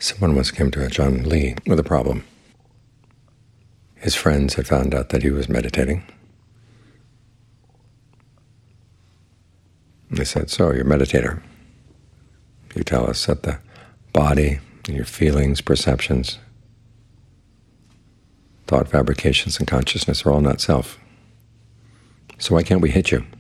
Someone once came to Ajaan Lee with a problem. His friends had found out that he was meditating. They said, "So, you're a meditator. You tell us that the body and your feelings, perceptions, thought fabrications, and consciousness are all not self. So why can't we hit you?"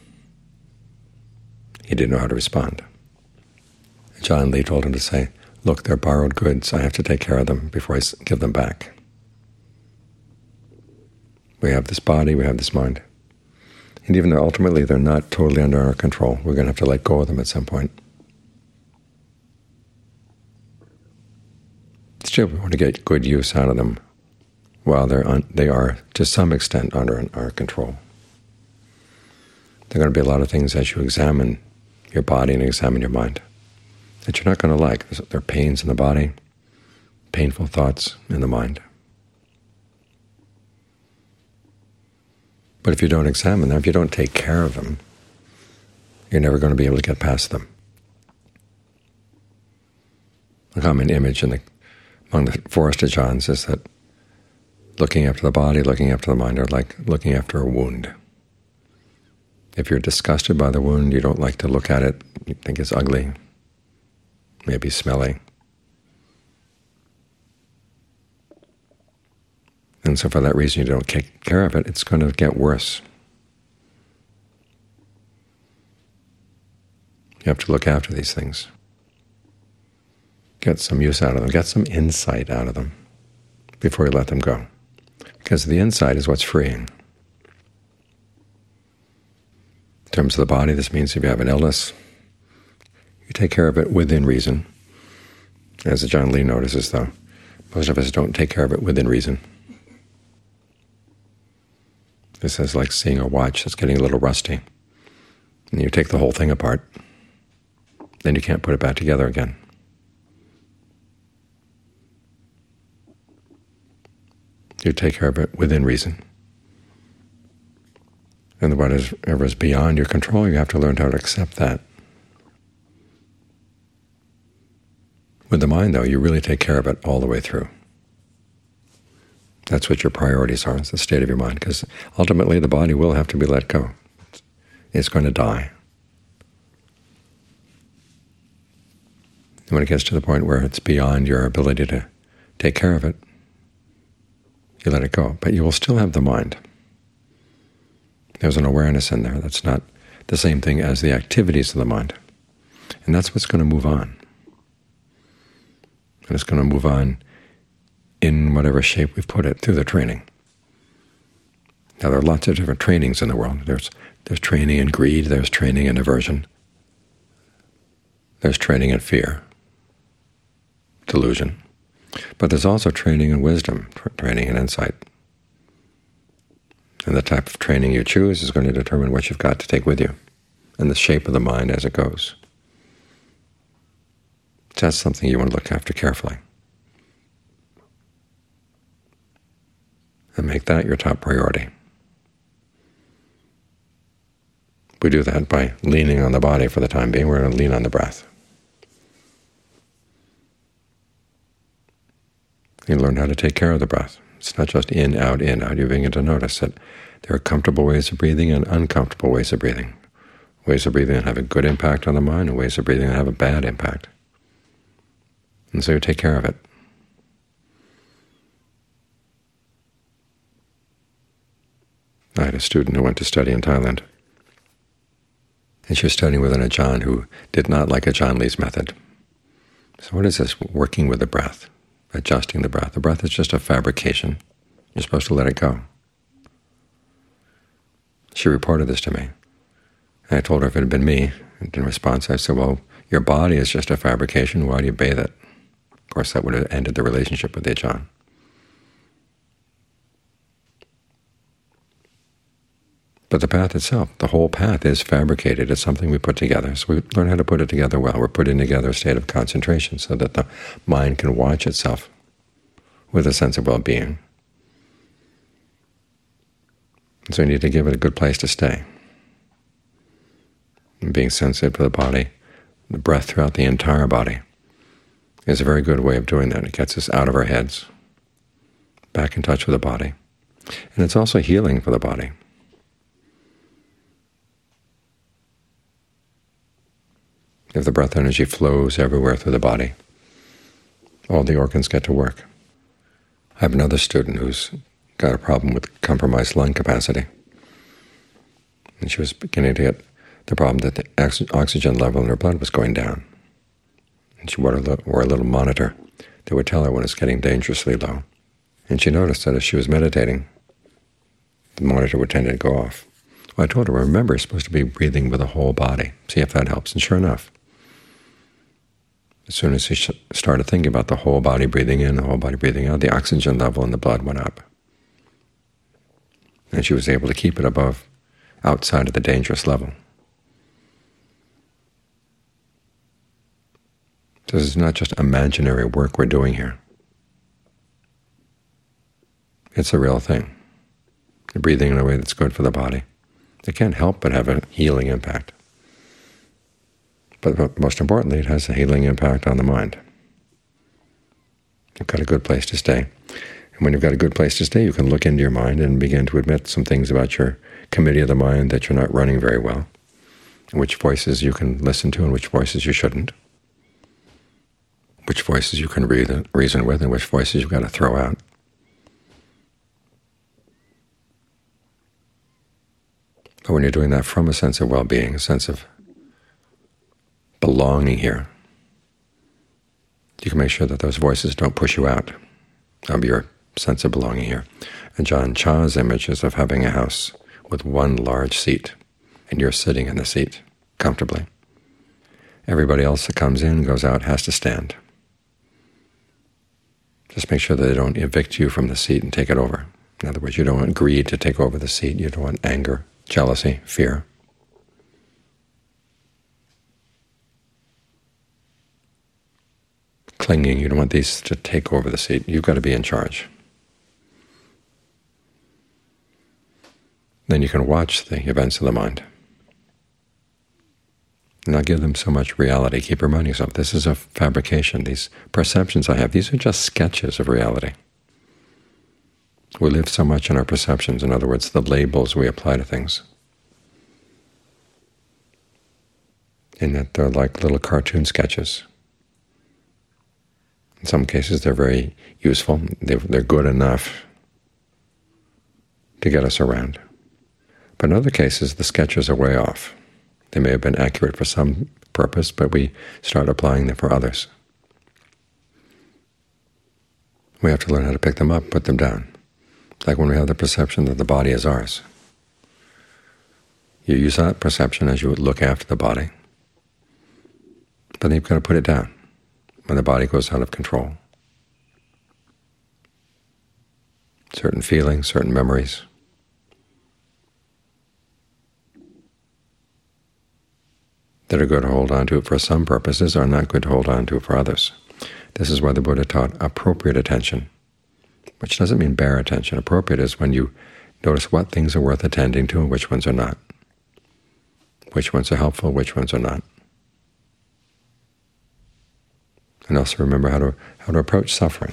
He didn't know how to respond. Ajaan Lee told him to say, "Look, they're borrowed goods. I have to take care of them before I give them back. We have this body, we have this mind. And even though ultimately they're not totally under our control, we're going to have to let go of them at some point. Still, we want to get good use out of them while they are to some extent under our control. There are going to be a lot of things as you examine your body and examine your mind that you're not going to like. There are pains in the body, painful thoughts in the mind. But if you don't examine them, if you don't take care of them, you're never going to be able to get past them. A common image among the forest Ajahns is that looking after the body, looking after the mind are like looking after a wound. If you're disgusted by the wound, you don't like to look at it, you think it's ugly, maybe smelly. And so for that reason you don't take care of it, it's going to get worse. You have to look after these things. Get some use out of them, get some insight out of them before you let them go. Because the insight is what's freeing. In terms of the body, this means if you have an illness, you take care of it within reason. As Ajaan Lee notices, though, most of us don't take care of it within reason. This is like seeing a watch that's getting a little rusty, and you take the whole thing apart, then you can't put it back together again. You take care of it within reason. And whatever is beyond your control, you have to learn how to accept that. With the mind, though, you really take care of it all the way through. That's what your priorities are, it's the state of your mind, because ultimately the body will have to be let go. It's going to die. And when it gets to the point where it's beyond your ability to take care of it, you let it go. But you will still have the mind. There's an awareness in there that's not the same thing as the activities of the mind. And that's what's going to move on. And it's going to move on in whatever shape we've put it through the training. Now, there are lots of different trainings in the world. There's training in greed, there's training in aversion, there's training in fear, delusion. But there's also training in wisdom, training in insight. And the type of training you choose is going to determine what you've got to take with you and the shape of the mind as it goes. So that's something you want to look after carefully. And make that your top priority. We do that by leaning on the body for the time being. We're going to lean on the breath. You learn how to take care of the breath. It's not just in, out, in, out. You begin to notice that there are comfortable ways of breathing and uncomfortable ways of breathing. Ways of breathing that have a good impact on the mind and ways of breathing that have a bad impact. And so you take care of it. I had a student who went to study in Thailand, and she was studying with an Ajahn who did not like Ajaan Lee's method. So what is this working with the breath, adjusting the breath? The breath is just a fabrication. You're supposed to let it go. She reported this to me. And I told her if it had been me, in response I said, well, your body is just a fabrication, why do you bathe it? Of course, that would have ended the relationship with the Ajahn. But the path itself, the whole path is fabricated. It's something we put together. So we learn how to put it together well. We're putting together a state of concentration so that the mind can watch itself with a sense of well-being. And so you need to give it a good place to stay. And being sensitive to the body, the breath throughout the entire body, is a very good way of doing that. It gets us out of our heads, back in touch with the body. And it's also healing for the body. If the breath energy flows everywhere through the body, all the organs get to work. I have another student who's got a problem with compromised lung capacity. And she was beginning to get the problem that the oxygen level in her blood was going down. And she wore a little monitor that would tell her when it's getting dangerously low. And she noticed that as she was meditating, the monitor would tend to go off. Well, I told her, remember, you're supposed to be breathing with the whole body. See if that helps. And sure enough, as soon as she started thinking about the whole body breathing in, the whole body breathing out, the oxygen level in the blood went up. And she was able to keep it outside of the dangerous level. So this is not just imaginary work we're doing here. It's a real thing. You're breathing in a way that's good for the body. It can't help but have a healing impact. But most importantly, it has a healing impact on the mind. You've got a good place to stay. And when you've got a good place to stay, you can look into your mind and begin to admit some things about your committee of the mind that you're not running very well, and which voices you can listen to and which voices you shouldn't, which voices you can reason with and which voices you've got to throw out. But when you're doing that from a sense of well-being, a sense of belonging here, you can make sure that those voices don't push you out of your sense of belonging here. And John Cha's image is of having a house with one large seat, and you're sitting in the seat comfortably. Everybody else that comes in and goes out has to stand. Just make sure that they don't evict you from the seat and take it over. In other words, you don't want greed to take over the seat. You don't want anger, jealousy, fear. Clinging, you don't want these to take over the seat. You've got to be in charge. Then you can watch the events of the mind and not give them so much reality. Keep reminding yourself, this is a fabrication. These perceptions I have, these are just sketches of reality. We live so much in our perceptions, in other words, the labels we apply to things, in that they're like little cartoon sketches. In some cases, they're very useful. They're good enough to get us around. But in other cases, the sketches are way off. They may have been accurate for some purpose, but we start applying them for others. We have to learn how to pick them up, put them down. It's like when we have the perception that the body is ours. You use that perception as you would look after the body, but then you've got to put it down when the body goes out of control. Certain feelings, certain memories, that are good to hold on to for some purposes are not good to hold on to for others. This is why the Buddha taught appropriate attention, which doesn't mean bare attention. Appropriate is when you notice what things are worth attending to and which ones are not, which ones are helpful, which ones are not. And also remember how to approach suffering.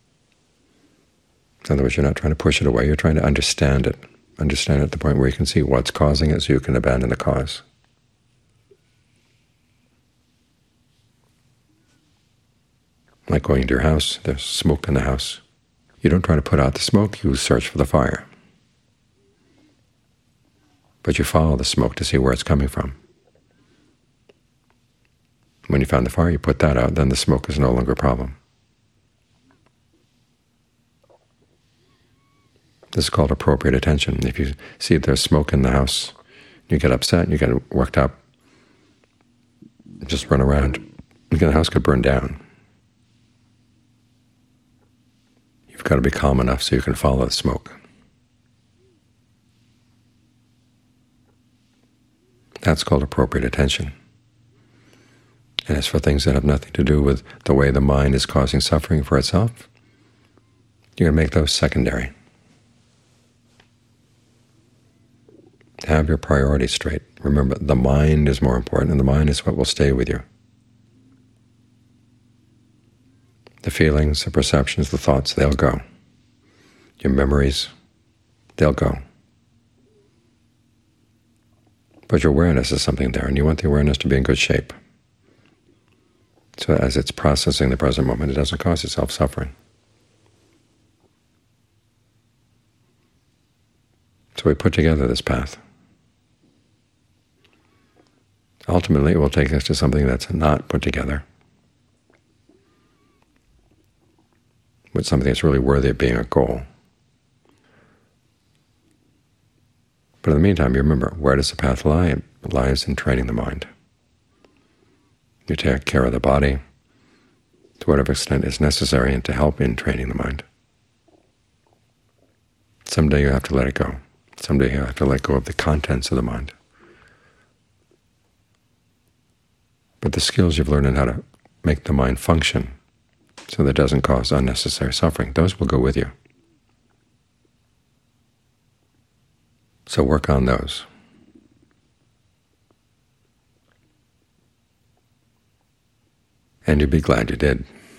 In other words, you're not trying to push it away, you're trying to understand it. Understand it at the point where you can see what's causing it so you can abandon the cause. Like going into your house, there's smoke in the house. You don't try to put out the smoke, you search for the fire. But you follow the smoke to see where it's coming from. When you found the fire, you put that out, then the smoke is no longer a problem. This is called appropriate attention. If you see there's smoke in the house, you get upset, you get worked up, just run around, the house could burn down. You've got to be calm enough so you can follow the smoke. That's called appropriate attention. And as for things that have nothing to do with the way the mind is causing suffering for itself, you're going to make those secondary. Have your priorities straight. Remember, the mind is more important, and the mind is what will stay with you. The feelings, the perceptions, the thoughts, they'll go. Your memories, they'll go. But your awareness is something there, and you want the awareness to be in good shape. So as it's processing the present moment, it doesn't cause itself suffering. So we put together this path. Ultimately, it will take us to something that's not put together, but something that's really worthy of being a goal. But in the meantime, you remember, where does the path lie? It lies in training the mind. You take care of the body to whatever extent is necessary and to help in training the mind. Someday you have to let it go. Someday you have to let go of the contents of the mind. But the skills you've learned in how to make the mind function so that it doesn't cause unnecessary suffering, those will go with you. So work on those. And you'd be glad you did.